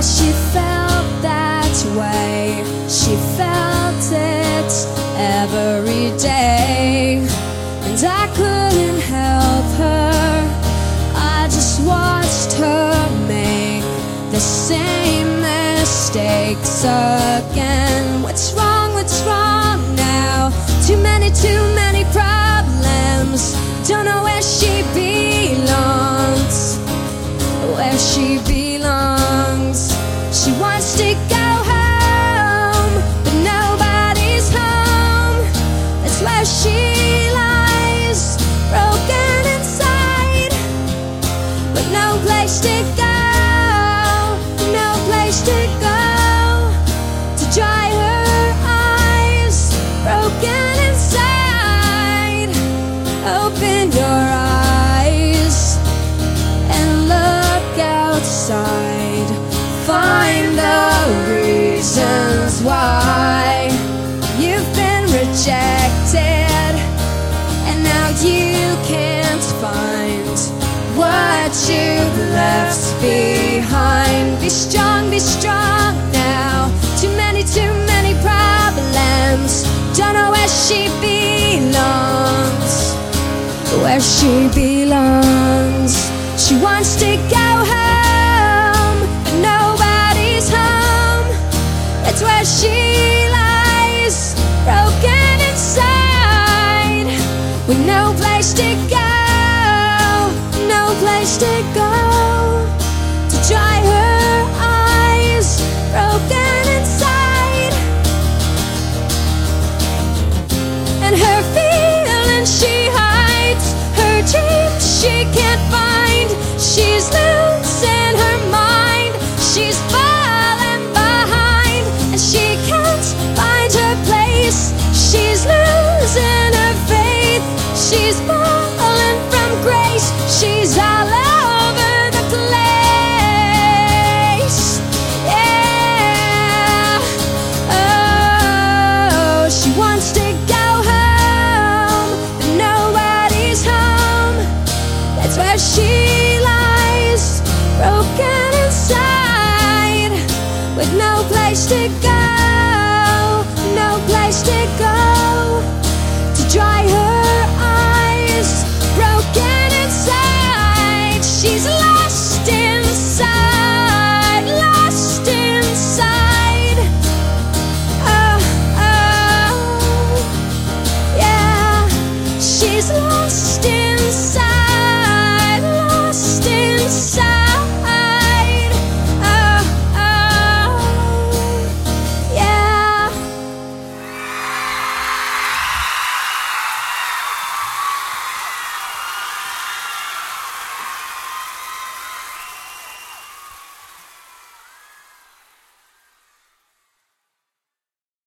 she felt that way. She felt it every day, and I couldn't help her. I just watched her make the same mistakes again. What's wrong now? Too many problems. Don't know where she belongs. Where she belongs. She wants to go home, but nobody's home. That's where she lies, broken inside, but no place to go, no place to go to dry her eyes, broken inside. Open your eyes and look outside. Find the reasons why you've been rejected, and now you can't find what you've left behind. Be strong now. Too many problems. Don't know where she belongs. Where she belongs. She wants to go home, but nobody's home. That's where she lies, broken inside, with no place to go, no place to go to dry her eyes, broken inside. And her feelings she hides, her dreams she can't find. She's losing her mind, she's falling behind, and she can't find her place. She's losing her faith, she's falling from grace. She's all over the place. Yeah. Oh, she wants to go home, but nobody's home. That's where she lies, broken